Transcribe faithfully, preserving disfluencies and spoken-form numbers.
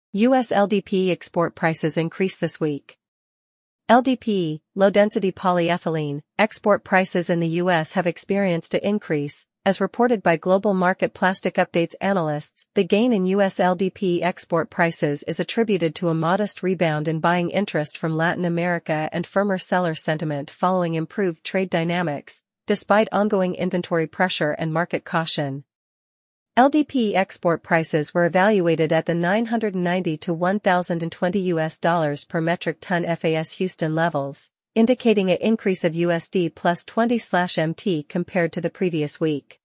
U S L D P E export prices increase this week. L D P E, low-density polyethylene, export prices in the U S have experienced an increase, as reported by Global Market Plastic Updates analysts. The gain in U S L D P E export prices is attributed to a modest rebound in buying interest from Latin America and firmer seller sentiment following improved trade dynamics, despite ongoing inventory pressure and market caution. L D P E export prices were evaluated at the nine hundred ninety to one thousand twenty U S dollars per metric ton F A S Houston levels, indicating an increase of U S D plus twenty M T compared to the previous week.